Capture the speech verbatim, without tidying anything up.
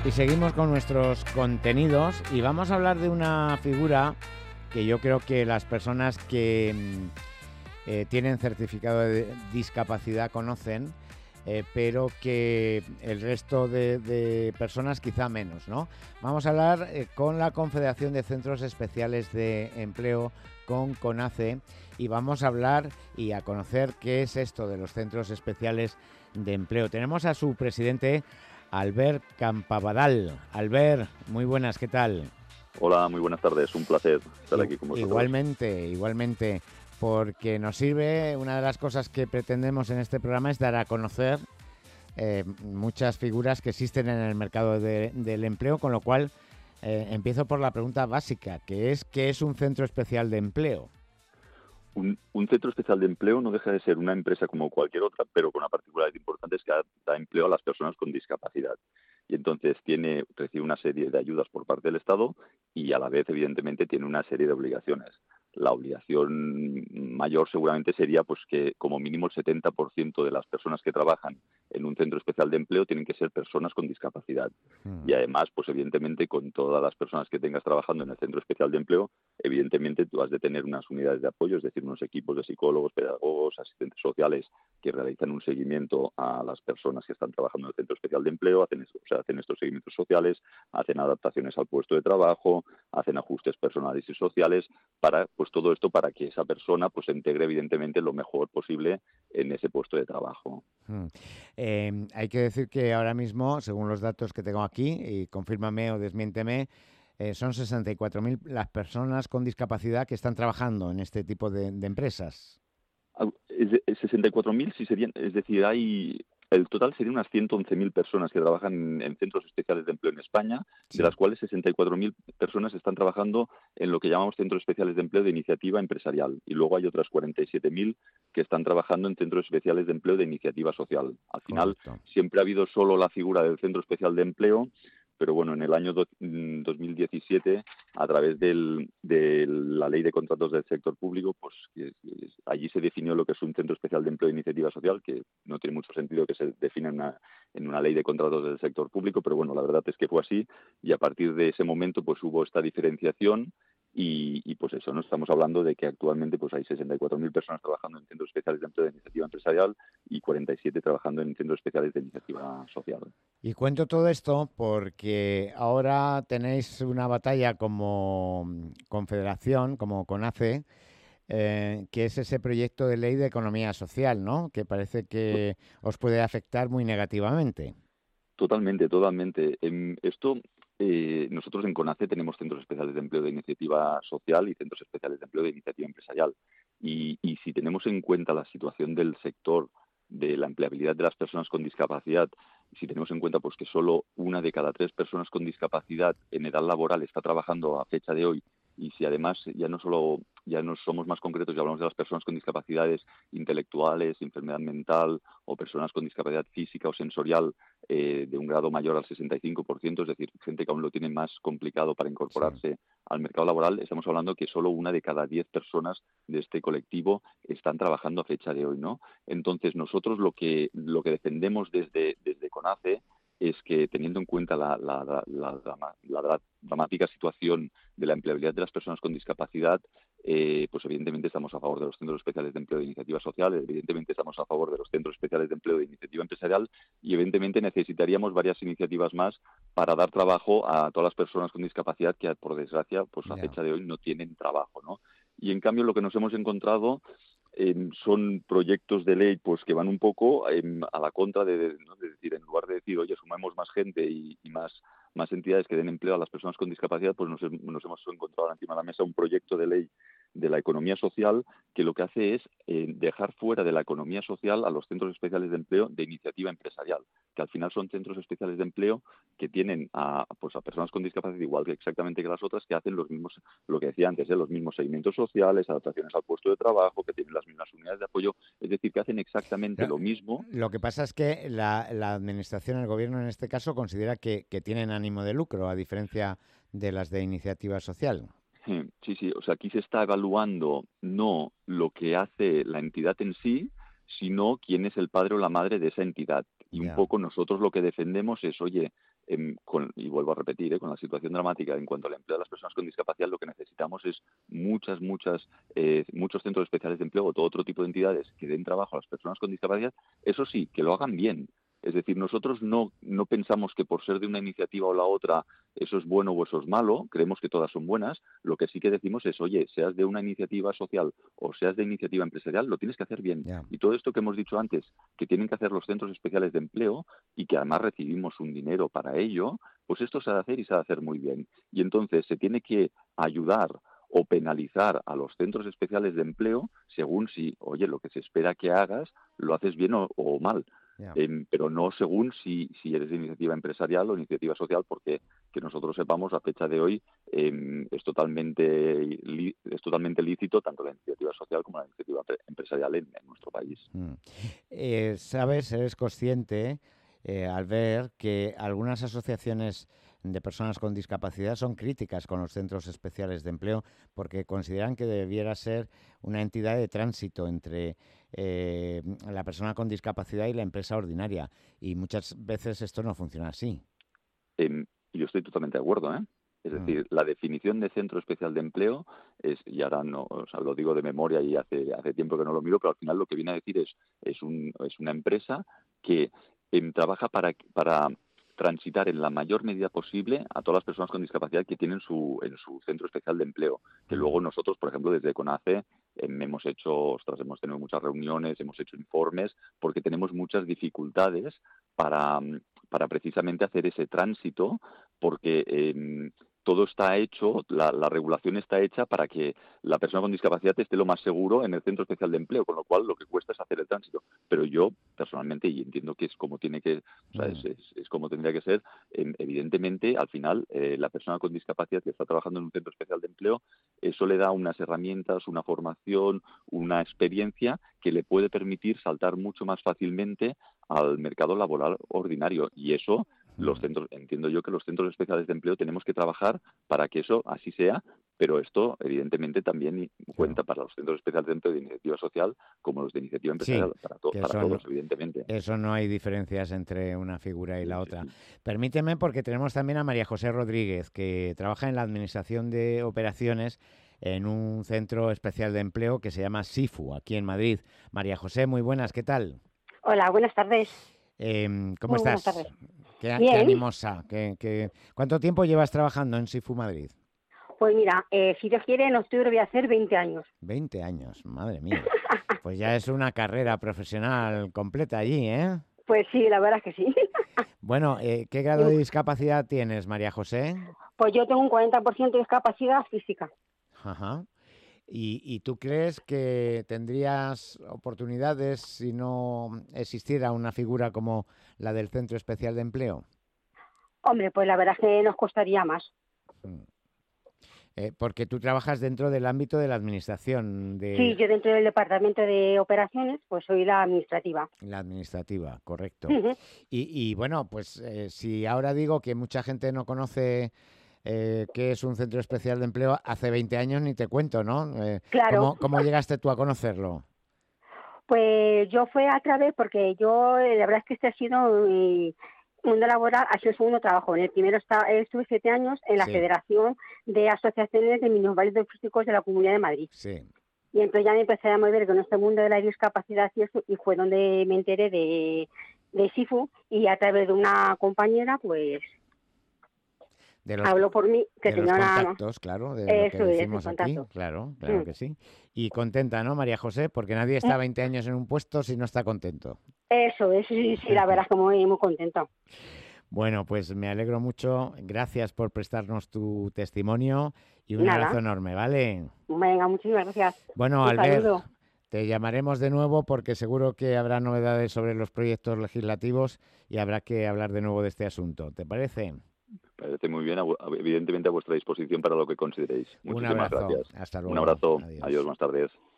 Y seguimos con nuestros contenidos y vamos a hablar de una figura que yo creo que las personas que mm, eh, tienen certificado de discapacidad conocen, eh, pero que el resto de, de personas quizá menos, ¿no? Vamos a hablar eh, con la Confederación de Centros Especiales de Empleo, con CONACE, y vamos a hablar y a conocer qué es esto de los centros especiales de empleo. Tenemos a su presidente, Albert Campabadal. Albert, muy buenas, ¿qué tal? Hola, muy buenas tardes. Un placer estar I- aquí con vosotros. igualmente, igualmente, porque nos sirve, una de las cosas que pretendemos en este programa es dar a conocer eh, muchas figuras que existen en el mercado de- del empleo, con lo cual eh, empiezo por la pregunta básica, que es ¿qué es un centro especial de empleo? Un, un centro especial de empleo no deja de ser una empresa como cualquier otra, pero con una particularidad importante es que da, da empleo a las personas con discapacidad. Y entonces tiene, recibe una serie de ayudas por parte del Estado y a la vez, evidentemente, tiene una serie de obligaciones. La obligación mayor seguramente sería pues que como mínimo el setenta por ciento de las personas que trabajan en un centro especial de empleo tienen que ser personas con discapacidad. Hmm. Y además, pues evidentemente, con todas las personas que tengas trabajando en el centro especial de empleo, evidentemente tú has de tener unas unidades de apoyo, es decir, unos equipos de psicólogos, pedagogos, asistentes sociales que realizan un seguimiento a las personas que están trabajando en el centro especial de empleo, hacen, o sea, hacen estos seguimientos sociales, hacen adaptaciones al puesto de trabajo, hacen ajustes personales y sociales, para pues todo esto para que esa persona pues se integre evidentemente lo mejor posible en ese puesto de trabajo. Hmm. Eh, hay que decir que ahora mismo, según los datos que tengo aquí, y confírmame o desmiénteme, eh, son sesenta y cuatro mil las personas con discapacidad que están trabajando en este tipo de, de empresas. Au- Es de- es sesenta y cuatro mil, sí serían, es decir, hay el total serían unas ciento once mil personas que trabajan en, en centros especiales de empleo en España, de Sí. las cuales sesenta y cuatro mil personas están trabajando en lo que llamamos centros especiales de empleo de iniciativa empresarial. Y luego hay otras cuarenta y siete mil que están trabajando en centros especiales de empleo de iniciativa social. Al final, Correcto. siempre ha habido solo la figura del centro especial de empleo, pero bueno, en el año do- mm, dos mil diecisiete, a través del- de la ley de contratos del sector público, pues que- que allí se definió lo que es un centro especial de empleo de iniciativa social, que no tiene mucho sentido que se defina en una, en una ley de contratos del sector público, pero bueno, la verdad es que fue así y a partir de ese momento pues hubo esta diferenciación y, y, pues eso, no estamos hablando de que actualmente pues hay sesenta y cuatro mil personas trabajando en centros especiales de empleo de iniciativa empresarial y cuarenta y siete trabajando en centros especiales de iniciativa social. Y cuento todo esto porque ahora tenéis una batalla como confederación, como CONACE, eh, que es ese proyecto de ley de economía social, ¿no? Que parece que os puede afectar muy negativamente. Totalmente, totalmente. En esto, eh, nosotros en CONACE tenemos centros especiales de empleo de iniciativa social y centros especiales de empleo de iniciativa empresarial. Y, y si tenemos en cuenta la situación del sector de la empleabilidad de las personas con discapacidad, si tenemos en cuenta pues que solo una de cada tres personas con discapacidad en edad laboral está trabajando a fecha de hoy, y si además ya no solo ya no somos más concretos y hablamos de las personas con discapacidades intelectuales, enfermedad mental o personas con discapacidad física o sensorial, eh, de un grado mayor al sesenta y cinco por ciento, es decir, gente que aún lo tiene más complicado para Sí. incorporarse al mercado laboral, estamos hablando que solo una de cada diez personas de este colectivo están trabajando a fecha de hoy, ¿no? Entonces, nosotros lo que, lo que defendemos desde, desde CONACE es que, teniendo en cuenta la, la, la, la, drama- la dramática situación de la empleabilidad de las personas con discapacidad, eh, pues evidentemente estamos a favor de los centros especiales de empleo de iniciativa social, evidentemente estamos a favor de los centros especiales de empleo de iniciativa empresarial y evidentemente necesitaríamos varias iniciativas más para dar trabajo a todas las personas con discapacidad que, por desgracia, pues a Ya. fecha de hoy no tienen trabajo, ¿no? Y en cambio lo que nos hemos encontrado eh, son proyectos de ley pues que van un poco eh, a la contra de, de, ¿no? de decir, en lugar de decir, oye, sumemos más gente y, y más, más entidades que den empleo a las personas con discapacidad, pues nos, nos hemos encontrado encima de la mesa un proyecto de ley de la economía social que lo que hace es eh, dejar fuera de la economía social a los centros especiales de empleo de iniciativa empresarial, que al final son centros especiales de empleo que tienen a, pues a personas con discapacidad igual que exactamente que las otras, que hacen los mismos, lo que decía antes, ¿eh? los mismos seguimientos sociales, adaptaciones al puesto de trabajo, que tienen las mismas unidades de apoyo, es decir, que hacen exactamente lo mismo. Lo que pasa es que la, la administración, el gobierno en este caso, considera que, que tienen ánimo de lucro, a diferencia de las de iniciativa social. Sí, sí, o sea, aquí se está evaluando no lo que hace la entidad en sí, sino quién es el padre o la madre de esa entidad. Y un Ya. poco nosotros lo que defendemos es, oye, eh, con, y vuelvo a repetir, eh, con la situación dramática en cuanto al empleo de las personas con discapacidad, lo que necesitamos es muchas, muchas, eh, muchos centros especiales de empleo o todo otro tipo de entidades que den trabajo a las personas con discapacidad, eso sí, que lo hagan bien. Es decir, nosotros no, no pensamos que por ser de una iniciativa o la otra eso es bueno o eso es malo, creemos que todas son buenas. Lo que sí que decimos es, oye, seas de una iniciativa social o seas de iniciativa empresarial, lo tienes que hacer bien. Ya. Y todo esto que hemos dicho antes, que tienen que hacer los centros especiales de empleo y que además recibimos un dinero para ello, pues esto se ha de hacer y se ha de hacer muy bien. Y entonces se tiene que ayudar o penalizar a los centros especiales de empleo según si, oye, lo que se espera que hagas lo haces bien o, o mal. Ya. Eh, pero no según si, si eres de iniciativa empresarial o iniciativa social, porque que nosotros sepamos a fecha de hoy eh, es totalmente li, es totalmente lícito tanto la iniciativa social como la iniciativa empresarial en, en nuestro país. Mm. Eh, sabes, eres consciente eh, al ver que algunas asociaciones de personas con discapacidad son críticas con los centros especiales de empleo porque consideran que debiera ser una entidad de tránsito entre eh, la persona con discapacidad y la empresa ordinaria. Y muchas veces esto no funciona así. Eh, yo estoy totalmente de acuerdo, ¿eh? Es Mm. decir, la definición de centro especial de empleo es, y ahora no, o sea, lo digo de memoria y hace hace tiempo que no lo miro, pero al final lo que viene a decir es es, un, es una empresa que eh, trabaja para para transitar en la mayor medida posible a todas las personas con discapacidad que tienen su en su centro especial de empleo. Que Mm. luego nosotros, por ejemplo, desde CONACE eh, hemos hecho, ostras, hemos tenido muchas reuniones, hemos hecho informes, porque tenemos muchas dificultades para para precisamente hacer ese tránsito, porque eh, todo está hecho, la, la regulación está hecha para que la persona con discapacidad esté lo más seguro en el centro especial de empleo, con lo cual lo que cuesta es hacer el tránsito. Pero yo, personalmente, y entiendo que es como tiene que, o sea, Mm. es, es, es como tendría que ser, eh, evidentemente, al final, eh, la persona con discapacidad que está trabajando en un centro especial de empleo, eso le da unas herramientas, una formación, una experiencia que le puede permitir saltar mucho más fácilmente al mercado laboral ordinario. Y eso, los centros, entiendo yo que los centros especiales de empleo tenemos que trabajar para que eso así sea, pero esto evidentemente también cuenta Claro. para los centros especiales de empleo de iniciativa social como los de iniciativa Sí, empresarial, para, to que para eso no, todos, evidentemente. eso no hay diferencias entre una figura y Sí, la sí, otra. sí. Permíteme, porque tenemos también a María José Rodríguez, que trabaja en la Administración de Operaciones en un centro especial de empleo que se llama SIFU, aquí en Madrid. María José, muy buenas, ¿qué tal? Hola, buenas tardes. Eh, ¿Cómo Muy buenas estás? tardes. ¿Qué, qué Bien, animosa? ¿Qué, qué... ¿Cuánto tiempo llevas trabajando en SIFU Madrid? pues mira, eh, si Dios quiere, en octubre voy a hacer veinte años. veinte años, madre mía. Pues ya es una carrera profesional completa allí, ¿eh? Pues sí, la verdad es que sí. Bueno, eh, ¿qué grado de discapacidad tienes, María José? Pues yo tengo un cuarenta por ciento de discapacidad física. Ajá. ¿Y, y tú crees que tendrías oportunidades si no existiera una figura como la del Centro Especial de Empleo? Hombre, pues la verdad es que nos costaría más. Mm. Eh, porque tú trabajas dentro del ámbito de la administración, Sí, de yo dentro del departamento de operaciones, pues soy la administrativa. la administrativa, correcto. Ujú. Y, y bueno, pues eh, si ahora digo que mucha gente no conoce eh, qué es un centro especial de empleo, hace veinte años ni te cuento, ¿no? Eh, Claro, ¿cómo, cómo llegaste tú a conocerlo? pues yo fue a través, porque yo, eh, la verdad es que este ha sido mi mundo laboral, ha sido el segundo trabajo. En el primero está, estuve siete años en la Sí, Federación de Asociaciones de Minusválidos Físicos de la Comunidad de Madrid. sí. Y entonces ya me empecé a mover con este mundo de la discapacidad y eso, y fue donde me enteré de, de SIFU, y a través de una compañera, pues, De los, habló por mí, que de los tenía una... contactos, claro, de lo que Eso es, el decimos aquí, contacto. claro, claro Mm. que sí. Y contenta, ¿no, María José? Porque nadie está veinte años en un puesto si no está contento. Eso es, sí, sí, la verdad es que muy, muy contenta. Bueno, pues me alegro mucho. Gracias por prestarnos tu testimonio y un Nada, abrazo enorme, ¿vale? venga, muchísimas gracias. Bueno, Un Albert, saludo. te llamaremos de nuevo porque seguro que habrá novedades sobre los proyectos legislativos y habrá que hablar de nuevo de este asunto. ¿Te parece? Parece muy bien, a vu- evidentemente a vuestra disposición para lo que consideréis. Un Muchísimas abrazo. gracias. Hasta Un luego. abrazo. Adiós, Adiós. buenas tardes.